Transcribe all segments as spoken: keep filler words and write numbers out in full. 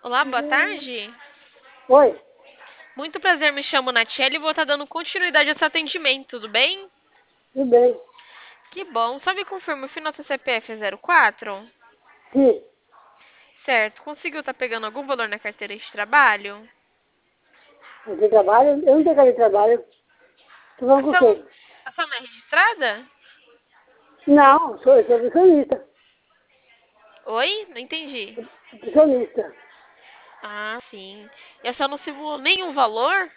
Olá, boa tarde. Oi, Muito prazer, me chamo Natiele e vou estar dando continuidade a esse atendimento, tudo bem? tudo bem. Que bom. Só me confirma, o final do C P F é zero quatro? Sim, Certo. Conseguiu estar pegando algum valor na carteira de trabalho? você trabalha? Eu não tenho cara de trabalho. Tô A falando com ação, você. a ação não é registrada? Não, sou, eu sou nutricionista. Oi? Não entendi. Nutricionista. Ah, sim. E a senhora não simulou nenhum valor?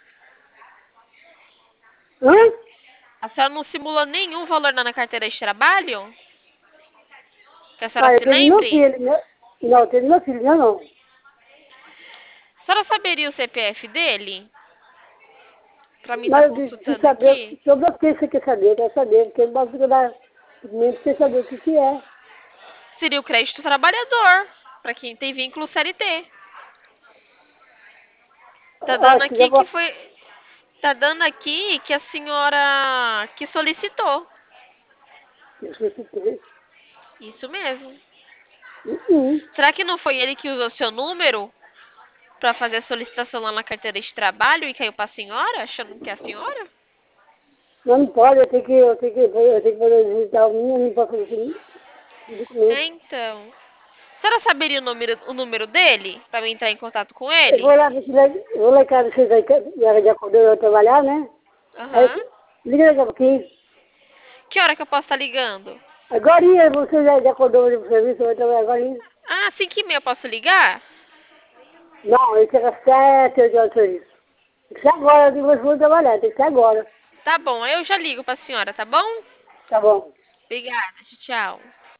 Hã? A senhora não simulou nenhum valor na na carteira de trabalho? Que a senhora Ah, eu se tenho meu lembre? filho. Meu... Não, eu tenho meu filho, não, não. A senhora saberia o C P F dele? Pra mim estar Mas eu preciso consultando saber aqui? sobre o que você quer saber. Eu quero saber, porque não posso dar nem pra você saber o que, que é. Seria o crédito trabalhador, para quem tem vínculo C L T. Tá Ah, dando se quiser, aqui que posso... foi, tá dando aqui que a senhora que solicitou. Eu solicitei. Isso mesmo. Uhum. Será que não foi ele que usou seu número para fazer a solicitação lá na carteira de trabalho e caiu para a senhora, achando que é a senhora? Não, não pode, eu tenho que, eu tenho que, eu tenho que fazer visitar o menino, não posso fazer esse É, documento. então. A senhora saberia o número, o número dele para eu entrar em contato com Eu ele? vou lá, ver se ele- eu vou lá em casa, vocês aí, que ela já acordou eu trabalhar, né? Aí, Aham. liga daqui a pouquinho. Que hora que eu posso estar ligando? Agorinha, você já, já acordou hoje pro serviço, vai trabalhar agorinha. Ah, cinco e meia eu posso ligar? Não, ele chega às sete, oito horas do serviço. Tem que ser agora, se você for trabalhar, tem que ser agora. Tá bom, aí eu já ligo para a senhora, tá bom? Tá bom. Obrigada, tchau.